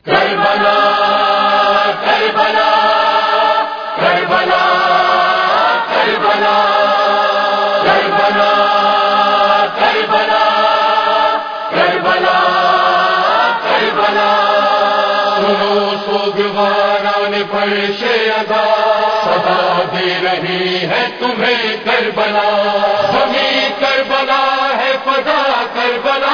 کربلا کربلا کربلا کربلا کربلا کربلا کربلا کربلا سنو سوگواران فرش ادا صدا دے رہی ہے تمہیں کربلا زمین کربلا ہے فضا کربلا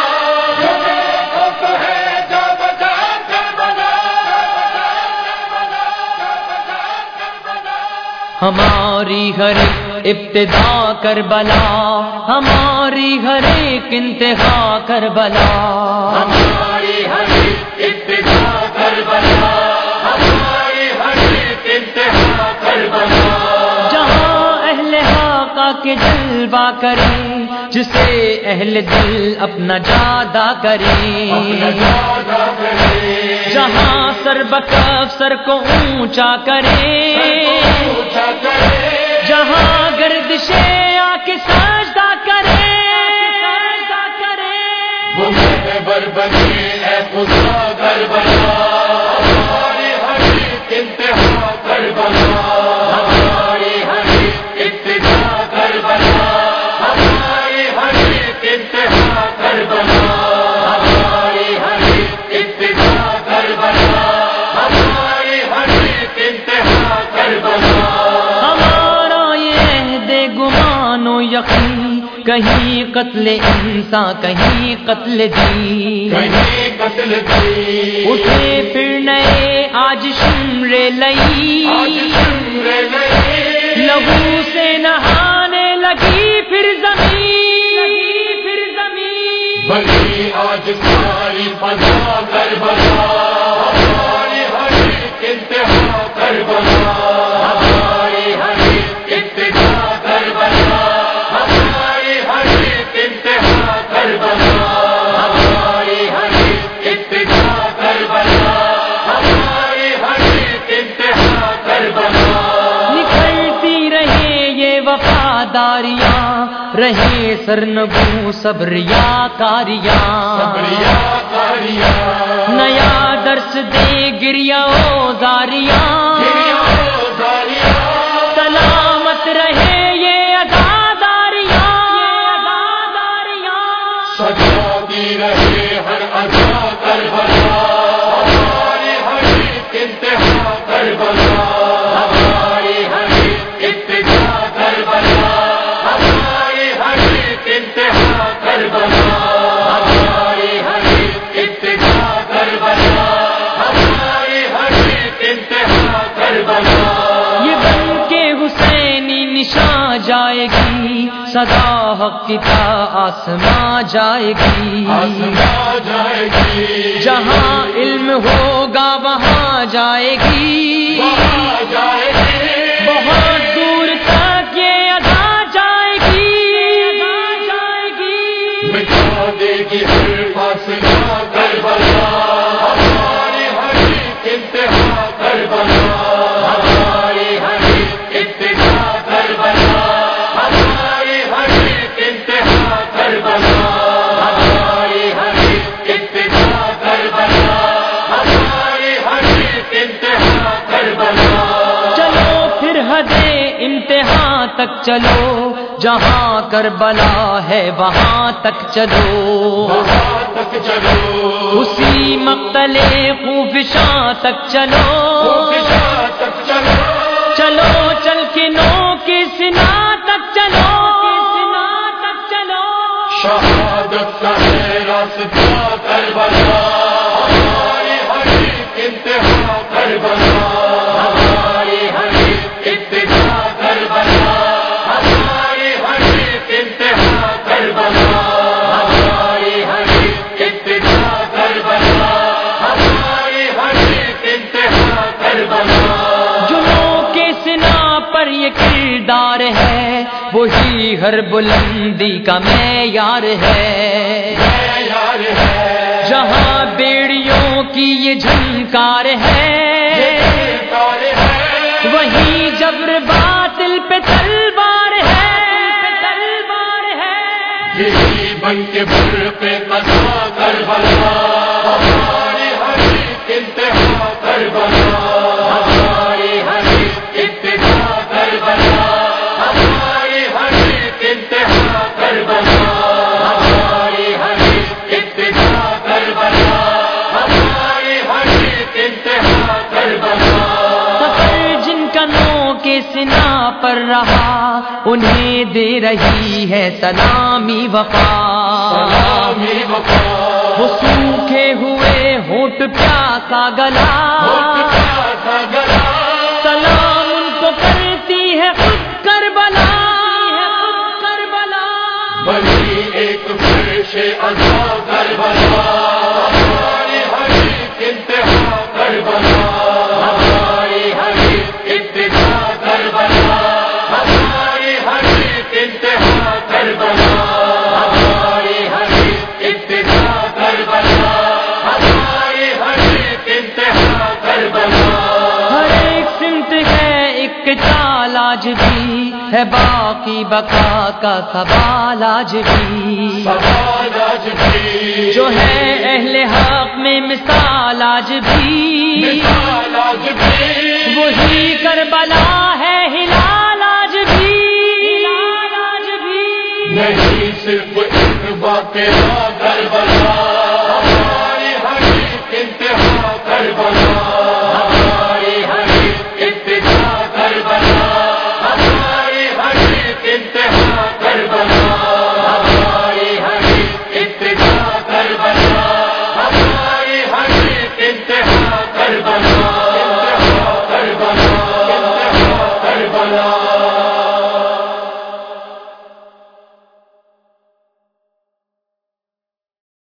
ہماری ہر ابتدا کربلا، ہماری ہر ایک انتہا کربلا، ہماری ہر ابتدا کربلا، ہماری ہر ایک انتہا کربلا، جہاں اہل حق کے جلوہ کریں، جسے اہل دل اپنا جادہ کریں، جہاں سر بکف سر کو اونچا کریں، جہاں گردشیں آ کے سجدہ کریں، وہ محور بنی اے خدا کربلا، ہماری ہر ایک انتہا کربلا، ہماری ہر ایک ابتدا کربلا، ہماری ہر ایک انتہا کربلا، ہماری ہر ایک ابتدا کربلا، ہماری ہر ایک انتہا کربلا، یقین کہیں قتل انسان کہیں قتل دین، کہیں قتل دین، اٹھے پھر نئے آج شمر لئی، لہو سے نہانے لگی پھر زمین، بلی آج ساری فضا کربلا، ہماری ہر ایک انتہا کربلا، ہماری ہر ایک ابتدا کربلا، ہماری ہر ایک انتہا کربلا، ہماری ہر ایک ابتدا کربلا، ہماری ہر ایک انتہا کربلا، نکھرتی رہے یہ وفاداریاں، رہے سرنگوں صبریہ کاریاں، نیا درس دے گریہ و زاریاں، سلامت رہے یہ عزاداریاں، سجاتی رہے ہر ادا کربلا، ہماری ہر ایک انتہا کربلا، ہماری ہر ایک ابتدا کربلا، ہماری ہر ایک انتہا کربلا، ہماری ہر ایک ابتدا کربلا، ہماری ہر ایک انتہا کربلا، یہ بن کے حسینی نشاں جائے گی، صدا حق کی تا آسماں جائے گی، آسماں جائے گی، جہاں علم ہوگا وہاں جائے گی، وہاں جائے گی، بہت دور تک یہ ادا جائے گی، مٹا دے گی ہر فاصلہ کربلا، ہماری ہر ایک انتہا کربلا، ہماری ہر ایک ابتدا کربلا، ہماری ہر ایک انتہا کربلا، ہماری ہر ایک ابتدا کربلا، ہماری ہر ایک انتہا کربلا، چلو پھر حد انتہا تک چلو، جہاں کربلا ہے وہاں تک چلو، وہاں تک چلو، اسی مقتل خوفشاں تک چلو، خوفشاں تک چلو، چلو چل کے نو کی سنا تک چلو، شہادت کا ہے راستہ کربلا، ہماری ہر ایک انتہا کربلا، ہماری ہر ایک ابتدا کربلا، ہماری ہر ایک انتہا کربلا، ہماری ہر ایک ابتدا کربلا، ہماری ہر ایک انتہا کربلا، جنوں کے سنا پر یہ کردار ہے، وہی ہر بلندی کا معیار ہے، جہاں بیڑیوں کی یہ جھنکار ہے، وہی جبر باطل پہ تلوار ہے، یہی بن کے بر پہ قضا کربلا، ہماری ہر ایک انتہا پر رہا انہیں دے رہی ہے سلامی وفا، سلامی وفا، وہ سوکھے ہوئے ہونٹ پیاسا گلا، سلام ان کو کرتی ہے خود کربلا، بنی ایک فرش عزا کربلا، ہماری حریف انتہا کربلا، ہماری حریف ابتدا کربلا، ہماری حریف انتہا کربلا، ہماری حریف ابتدا کربلا، ہماری حریف انتہا کربلا۔ ہر ایک سمت ہے ایک چال آج بھی ہے، باقی بقا کا سوال آج بھی، سوال آج بھی جو ہے اہل حق میں مثال آج بھی، مثال آج بھی وہی کربلا ہے ہلال آج بھی، نہیں صرف ایک واقعہ کربلا،